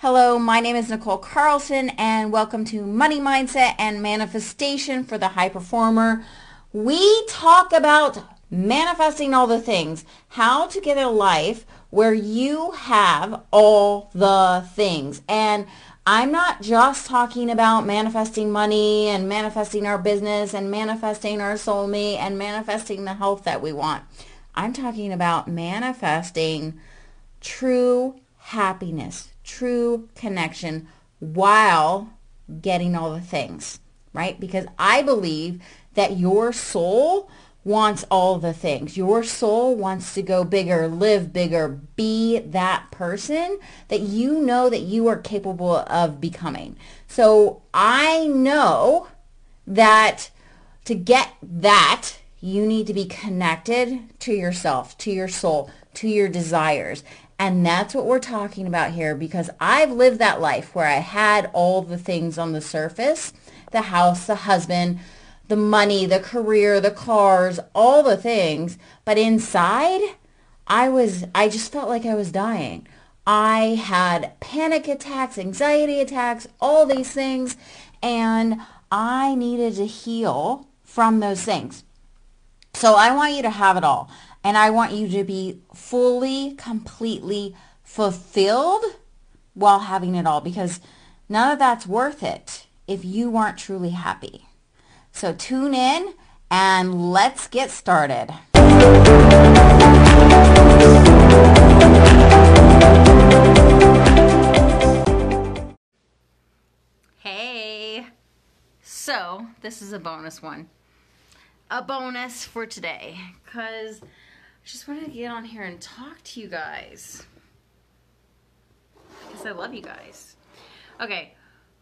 Hello, my name is Nicole Carlson and welcome to Money Mindset and Manifestation for the High Performer. We talk about manifesting all the things, how to get a life where you have all the things. And I'm not just talking about manifesting money and manifesting our business and manifesting our soulmate and manifesting the health that we want. I'm talking about manifesting true happiness, true connection while getting all the things, right? Because I believe that your soul wants all the things. Your soul wants to go bigger, live bigger, be that person that you know that you are capable of becoming. So I know that to get that, you need to be connected to yourself, to your soul, to your desires. And that's what we're talking about here, because I've lived that life where I had all the things on the surface, the house, the husband, the money, the career, the cars, all the things. But inside, I just felt like I was dying. I had panic attacks, anxiety attacks, all these things, and I needed to heal from those things. So I want you to have it all. And I want you to be fully, completely fulfilled while having it all, because none of that's worth it if you aren't truly happy. So tune in and let's get started. Hey, so this is a bonus one. A bonus for today, because I just wanted to get on here and talk to you guys, because I love you guys. Okay,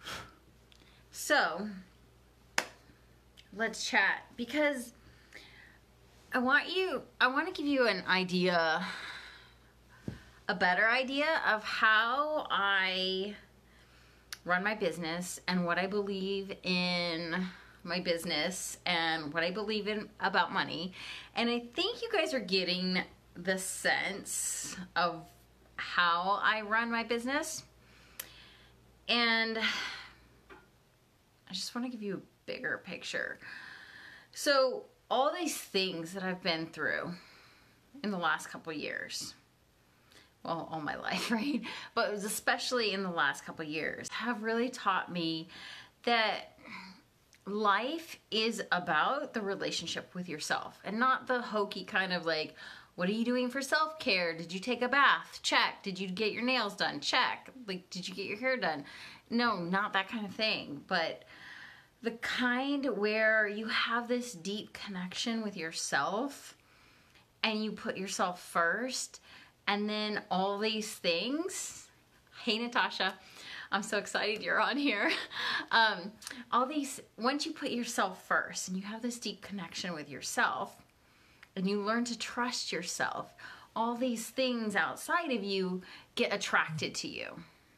so let's chat, because I want to give you an idea, a better idea of how I run my business and what I believe in my business and what I believe in about money. And I think you guys are getting the sense of how I run my business. And I just want to give you a bigger picture. So all these things that I've been through in the last couple of years, well, all my life, right? But it was especially in the last couple of years, have really taught me that life is about the relationship with yourself, and not the hokey kind of like, what are you doing for self-care? Did you take a bath? Check. Did you get your nails done? Check. Like, did you get your hair done? No, not that kind of thing, but the kind where you have this deep connection with yourself and you put yourself first, and then all these things. Hey, Natasha. I'm so excited you're on here. All these, once you put yourself first and you have this deep connection with yourself and you learn to trust yourself, all these things outside of you get attracted to you.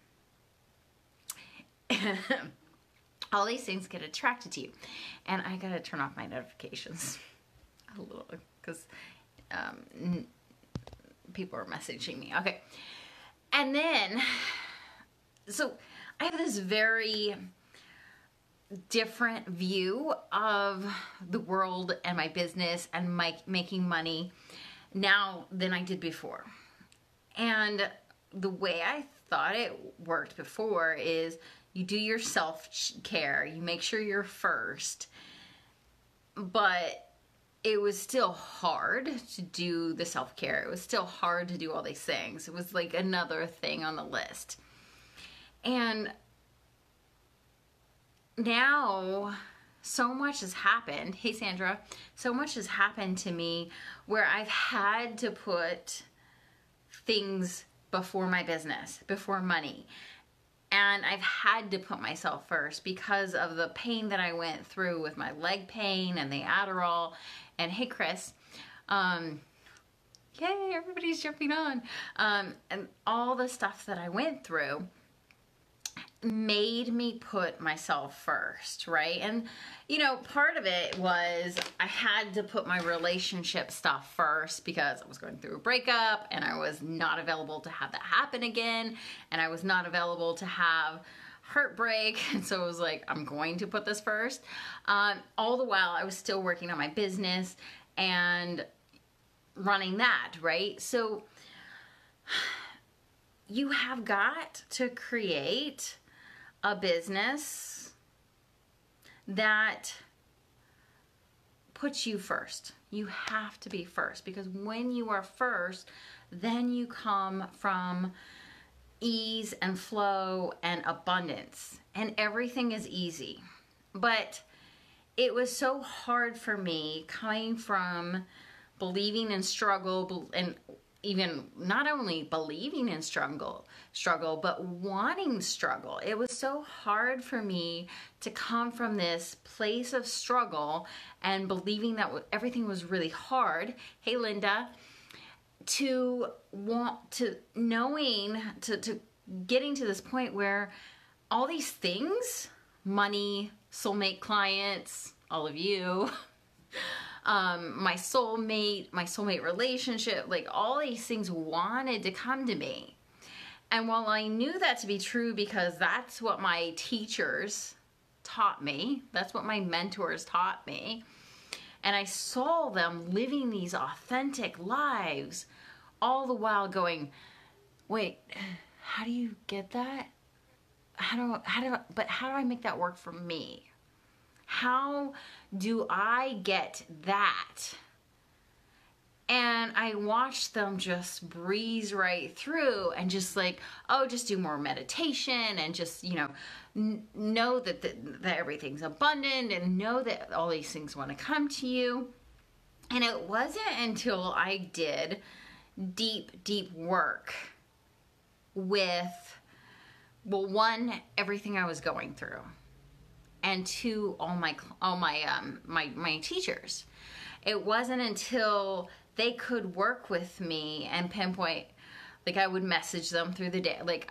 All these things get attracted to you. And I gotta turn off my notifications a little, because people are messaging me. Okay. And then, so I have this very different view of the world and my business and making money now than I did before. And the way I thought it worked before is you do your self-care, you make sure you're first, but it was still hard to do the self-care. It was still hard to do all these things. It was like another thing on the list. And now so much has happened. Hey, Sandra. So much has happened to me where I've had to put things before my business, before money. And I've had to put myself first because of the pain that I went through with my leg pain and the Adderall. And hey, Chris. Yay, everybody's jumping on. And all the stuff that I went through. made me put myself first, right? And, part of it was I had to put my relationship stuff first because I was going through a breakup and I was not available to have that happen again. And I was not available to have heartbreak. And so I was like, I'm going to put this first. All the while I was still working on my business and running that, right? So you have got to create a business that puts you first. You have to be first, because when you are first, then you come from ease and flow and abundance, and everything is easy. But it was so hard for me coming from believing in struggle, and even not only believing in struggle, but wanting struggle. It was so hard for me to come from this place of struggle and believing that everything was really hard. Hey, Linda. To getting to this point where all these things, money, soulmate clients, all of you, my soulmate relationship, like all these things wanted to come to me. And while I knew that to be true because that's what my teachers taught me, that's what my mentors taught me, and I saw them living these authentic lives, all the while going, wait, how do you get that? But how do I make that work for me? How do I get that? And I watched them just breeze right through and just like, oh, just do more meditation and just, know that everything's abundant and know that all these things want to come to you. And it wasn't until I did deep, deep work with, well, one, everything I was going through, and two, all my teachers. It wasn't until they could work with me and pinpoint, like I would message them through the day. Like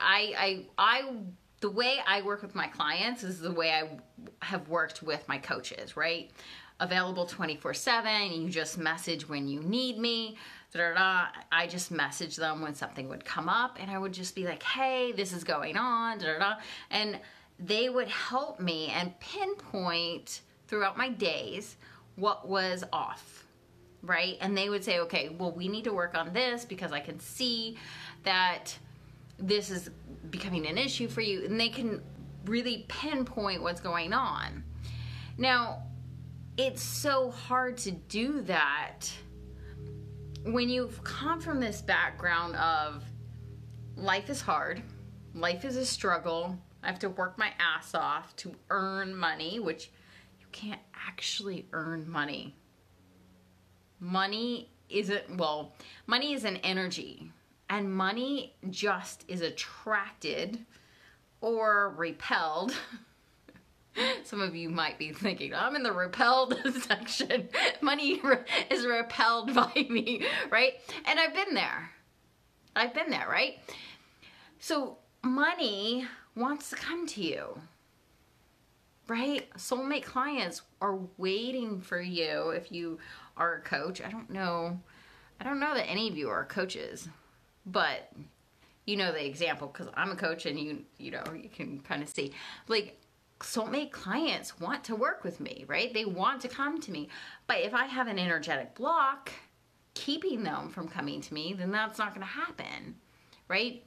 the way I work with my clients is the way I have worked with my coaches, right? Available 24/7. You just message when you need me. I just message them when something would come up, and I would just be like, hey, this is going on. And they would help me and pinpoint throughout my days what was off, right? And they would say, okay, well, we need to work on this because I can see that this is becoming an issue for you. And they can really pinpoint what's going on. Now, it's so hard to do that when you've come from this background of life is hard, life is a struggle, I have to work my ass off to earn money, which you can't actually earn money. Money is an energy, and money just is attracted or repelled. Some of you might be thinking, I'm in the repelled section. Money is repelled by me, right? And I've been there, right? So money wants to come to you, right? Soulmate clients are waiting for you if you are a coach. I don't know that any of you are coaches, but you know the example because I'm a coach, and you can kind of see, like, soulmate clients want to work with me, right? They want to come to me. But if I have an energetic block keeping them from coming to me, then that's not going to happen, right?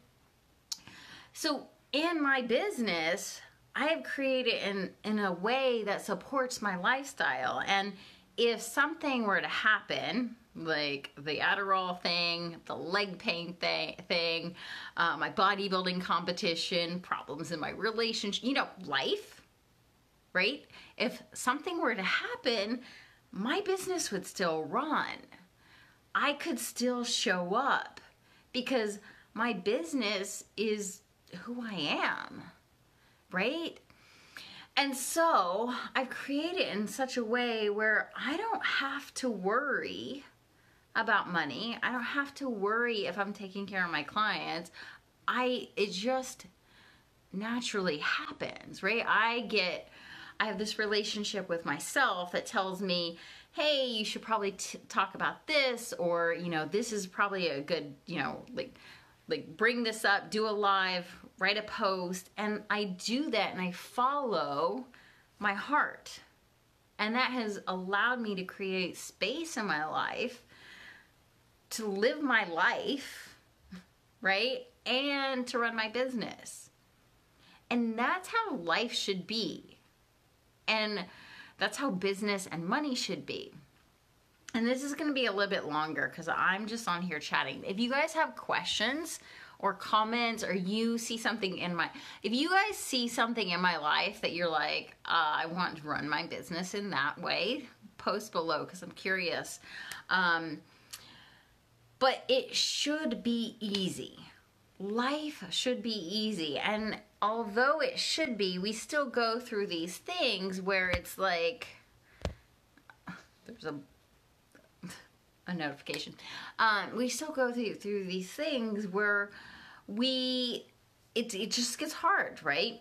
So in my business, I have created in a way that supports my lifestyle. And if something were to happen, like the Adderall thing, the leg pain thing, my bodybuilding competition, problems in my relationship, life, right? If something were to happen, my business would still run. I could still show up because my business is who I am, right? And so I've created it in such a way where I don't have to worry about money. I don't have to worry if I'm taking care of my clients. It just naturally happens, right? I have this relationship with myself that tells me, hey, you should probably talk about this, or, you know, this is probably a good, you know, like bring this up, do a live, write a post. And I do that and I follow my heart. And that has allowed me to create space in my life to live my life, right? And to run my business. And that's how life should be. And that's how business and money should be. And this is going to be a little bit longer because I'm just on here chatting. If you guys have questions or comments, or you see something if you guys see something in my life that you're like, I want to run my business in that way, post below because I'm curious. But it should be easy. Life should be easy. And although it should be, we still go through these things where it's like, there's a notification. We still go through these things where it just gets hard, right?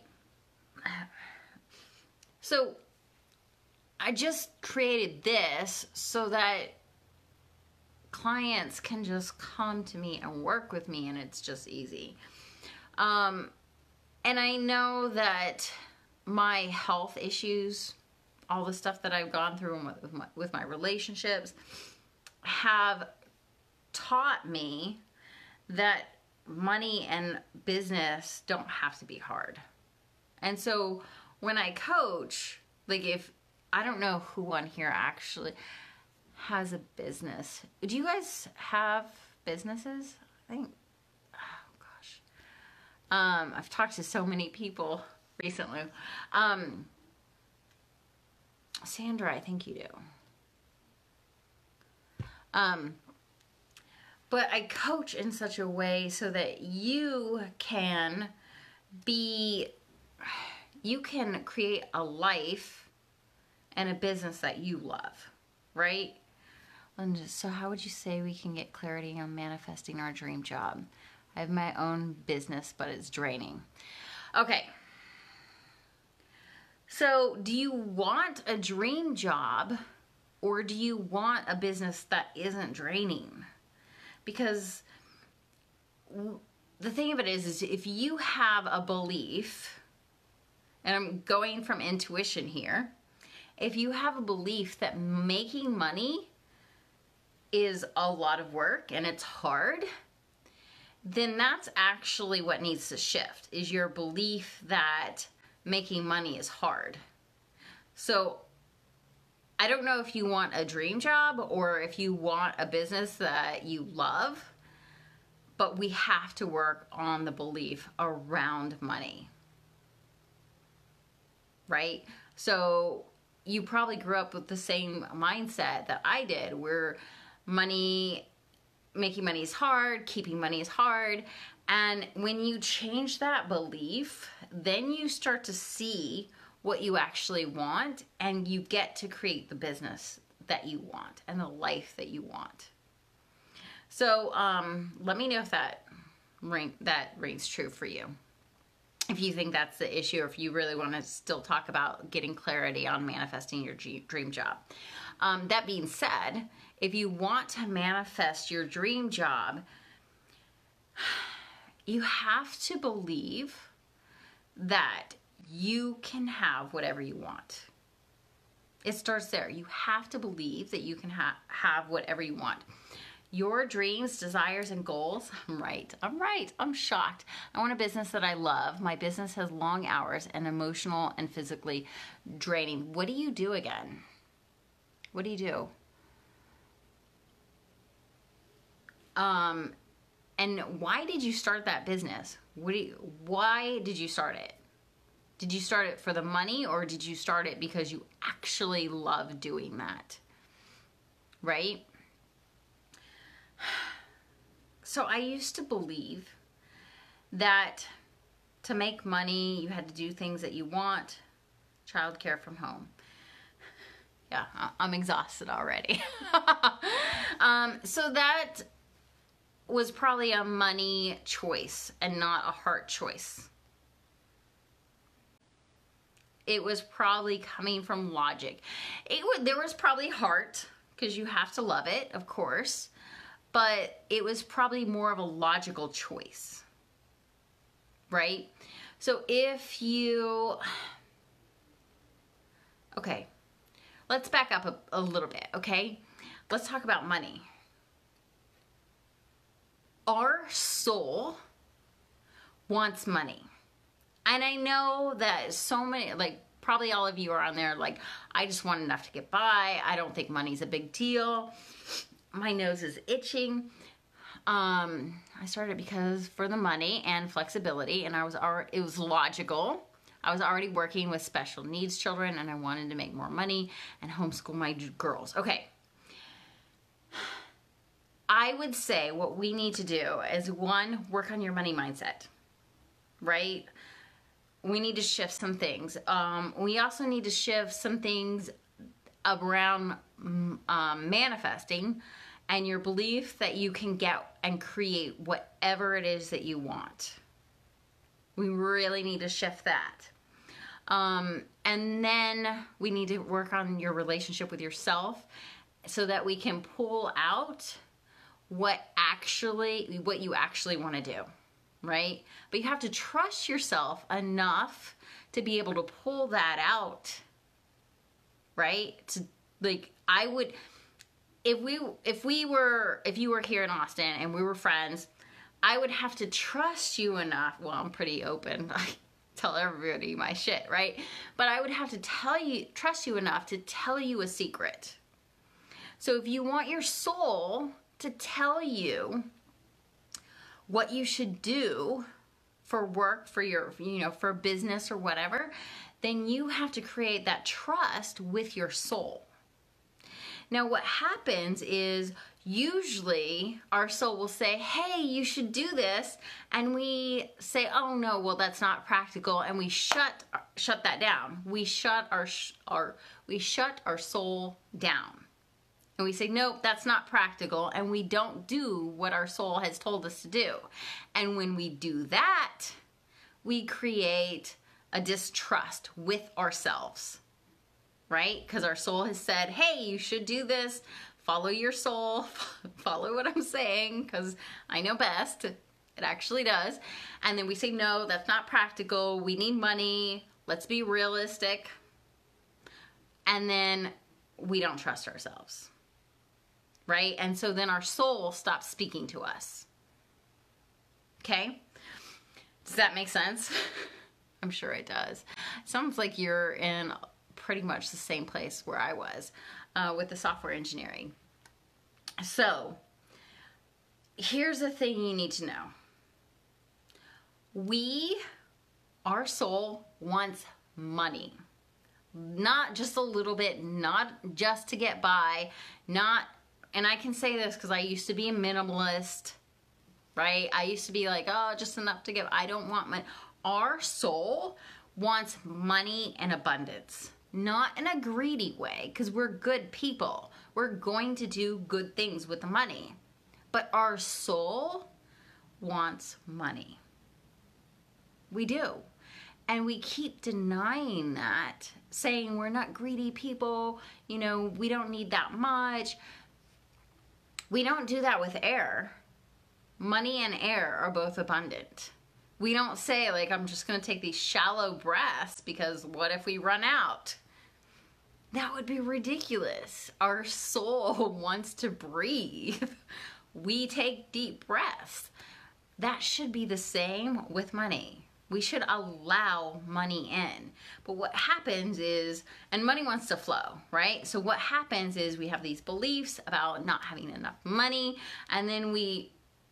So I just created this so that clients can just come to me and work with me, and it's just easy. And I know that my health issues, all the stuff that I've gone through with my relationships, have taught me that money and business don't have to be hard. And so when I coach, like, I don't know who on here actually has a business. Do you guys have businesses? I think, oh gosh. I've talked to so many people recently. Sandra, I think you do. But I coach in such a way so that you can create a life and a business that you love, right? Linda, so how would you say we can get clarity on manifesting our dream job? I have my own business, but it's draining. Okay. So do you want a dream job, or do you want a business that isn't draining? Because the thing of it is if you have a belief, and I'm going from intuition here, if you have a belief that making money is a lot of work and it's hard, then that's actually what needs to shift, is your belief that making money is hard. So I don't know if you want a dream job or if you want a business that you love, but we have to work on the belief around money, right? So you probably grew up with the same mindset that I did, where making money is hard, keeping money is hard. And when you change that belief, then you start to see what you actually want, and you get to create the business that you want and the life that you want. So let me know if that rings true for you. If you think that's the issue, or if you really want to still talk about getting clarity on manifesting your dream job. That being said, if you want to manifest your dream job, you have to believe that you can have whatever you want. It starts there. You have to believe that you can have whatever you want. Your dreams, desires, and goals. I'm right. I'm shocked. I want a business that I love. My business has long hours and emotional and physically draining. What do you do again? What do you do? And why did you start that business? Why did you start it? Did you start it for the money, or did you start it because you actually love doing that? Right? So I used to believe that to make money, you had to do things that you want. Childcare from home. Yeah, I'm exhausted already. So that was probably a money choice and not a heart choice. It was probably coming from logic. There was probably heart, because you have to love it, of course, but it was probably more of a logical choice, right? So okay, let's back up a little bit, okay? Let's talk about money. Our soul wants money. And I know that so many, like probably all of you are on there like, I just want enough to get by. I don't think money's a big deal. My nose is itching. I started because for the money and flexibility, and it was logical. I was already working with special needs children, and I wanted to make more money and homeschool my girls. Okay. I would say what we need to do is, one, work on your money mindset, right? We need to shift some things. We also need to shift some things around manifesting and your belief that you can get and create whatever it is that you want. We really need to shift that. And then we need to work on your relationship with yourself so that we can pull out what you actually want to do, right? But you have to trust yourself enough to be able to pull that out, right? If you were here in Austin and we were friends, I would have to trust you enough. Well, I'm pretty open. I tell everybody my shit, right? But I would have to trust you enough to tell you a secret. So if you want your soul to tell you what you should do for work, for your, for business or whatever, then you have to create that trust with your soul. Now, what happens is usually our soul will say, hey, you should do this. And we say, oh no, well, that's not practical. And we shut that down. We shut our soul down. And we say, nope, that's not practical. And we don't do what our soul has told us to do. And when we do that, we create a distrust with ourselves, right? Because our soul has said, hey, you should do this. Follow your soul. Follow what I'm saying, because I know best. It actually does. And then we say, no, that's not practical. We need money. Let's be realistic. And then we don't trust ourselves. Right? And so then our soul stops speaking to us. Okay? Does that make sense? I'm sure it does. Sounds like you're in pretty much the same place where I was with the software engineering. So, here's the thing you need to know. Our soul wants money. Not just a little bit, not just to get by, and I can say this because I used to be a minimalist, right? I used to be like, oh, just enough to give. I don't want money. Our soul wants money and abundance, not in a greedy way, because we're good people. We're going to do good things with the money. But our soul wants money. We do. And we keep denying that, saying we're not greedy people, we don't need that much. We don't do that with air. Money and air are both abundant. We don't say, like, I'm just going to take these shallow breaths because what if we run out? That would be ridiculous. Our soul wants to breathe. We take deep breaths. That should be the same with money. We should allow money in. But what happens is, and money wants to flow, right? So what happens is we have these beliefs about not having enough money, and then we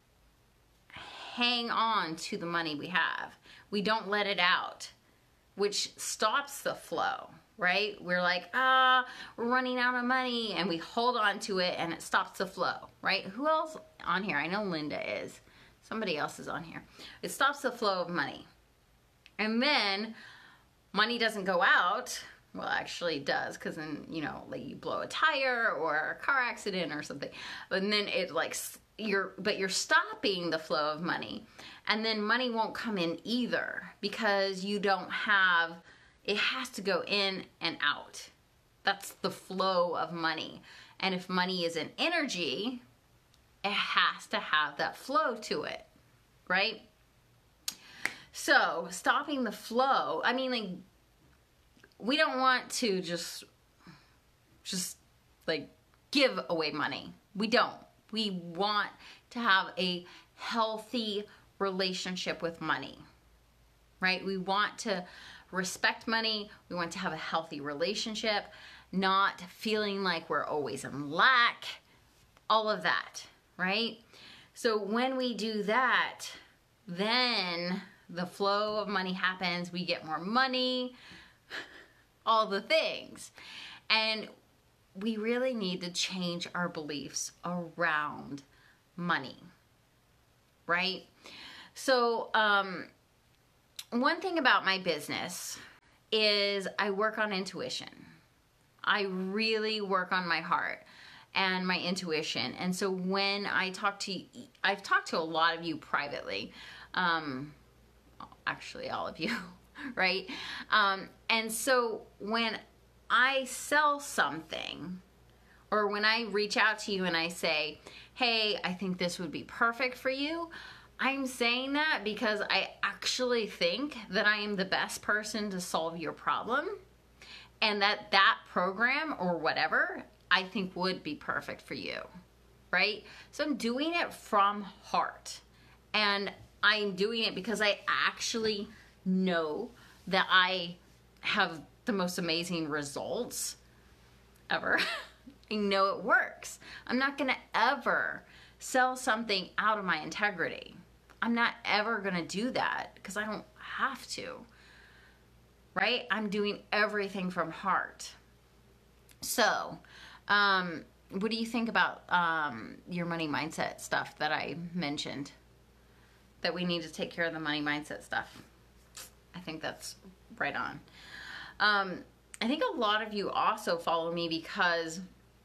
hang on to the money we have. We don't let it out, which stops the flow, right? We're like, we're running out of money, and we hold on to it, and it stops the flow, right? Who else on here? I know Linda is. Somebody else is on here. It stops the flow of money. And then money doesn't go out. Well, actually it does, because then, like you blow a tire or a car accident or something. And then you're stopping the flow of money. And then money won't come in either, because you don't have It has to go in and out. That's the flow of money. And if money is an energy, it has to have that flow to it, right? So stopping the flow, I mean, like, we don't want to just like give away money. We don't. We want to have a healthy relationship with money, right? We want to respect money. We want to have a healthy relationship, not feeling like we're always in lack, all of that, right? So when we do that, then the flow of money happens. We get more money, all the things. And we really need to change our beliefs around money, right? So one thing about my business is I work on intuition. I really work on my heart and my intuition. And so when I've talked to a lot of you privately, actually all of you, right? And so when I sell something, or when I reach out to you and I say, hey, I think this would be perfect for you, I'm saying that because I actually think that I am the best person to solve your problem, and that program or whatever I think would be perfect for you, right? So I'm doing it from heart, and I'm doing it because I actually know that I have the most amazing results ever. I know it works. I'm not gonna ever sell something out of my integrity. I'm not ever gonna do that because I don't have to, right? I'm doing everything from heart. So, what do you think about your money mindset stuff that I mentioned? That we need to take care of the money mindset stuff. I think that's right on. I think a lot of you also follow me because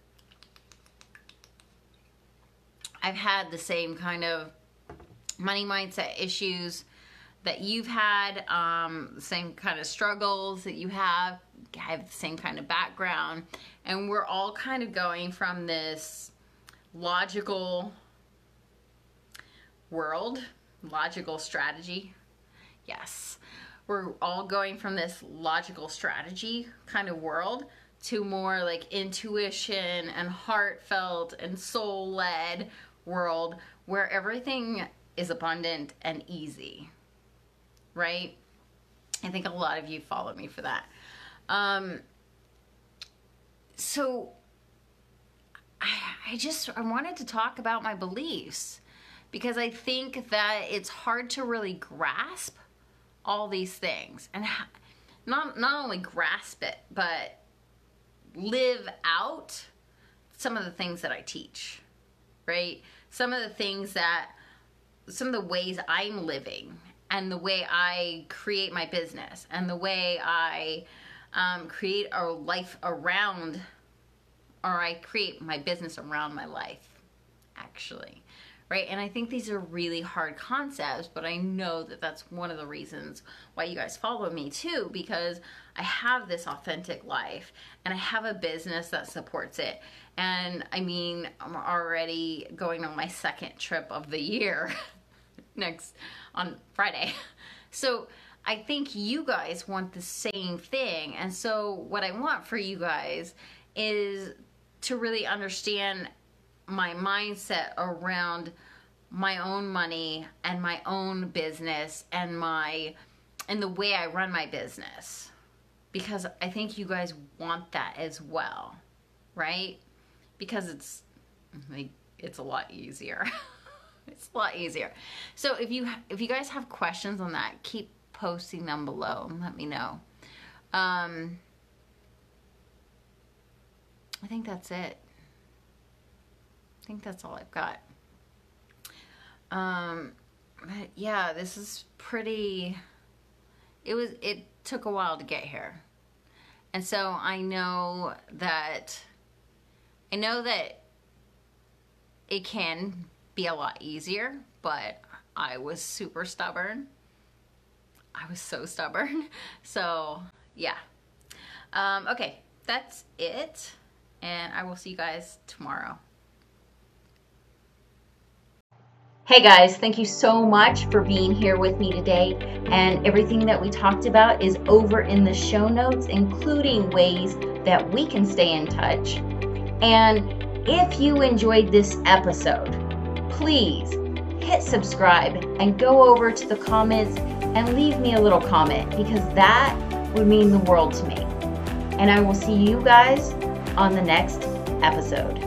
I've had the same kind of money mindset issues that you've had, the same kind of struggles that you have. I have the same kind of background, and we're all kind of going from this logical world, logical strategy. Yes. We're all going from this logical strategy kind of world to more like intuition and heartfelt and soul-led world where everything is abundant and easy, right? I think a lot of you follow me for that. So I wanted to talk about my beliefs because I think that it's hard to really grasp all these things, and not only grasp it, but live out some of the things that I teach, right? Some of the ways I'm living, and the way I create my business, and the way I create a life around, or I create my business around my life, actually. Right? And I think these are really hard concepts, but I know that that's one of the reasons why you guys follow me too, because I have this authentic life and I have a business that supports it. And I mean, I'm already going on my second trip of the year on Friday. So I think you guys want the same thing. And so what I want for you guys is to really understand my mindset around my own money and my own business and the way I run my business, because I think you guys want that as well, right? Because it's a lot easier. It's a lot easier. So if you guys have questions on that, keep posting them below and let me know. I think that's it. I think that's all I've got. But yeah, this is pretty, it took a while to get here. And so I know that it can be a lot easier, but I was super stubborn. I was so stubborn. So Yeah. Okay, that's it. And I will see you guys tomorrow. Hey guys, thank you so much for being here with me today. And everything that we talked about is over in the show notes, including ways that we can stay in touch. And if you enjoyed this episode, please hit subscribe and go over to the comments and leave me a little comment, because that would mean the world to me. And I will see you guys on the next episode.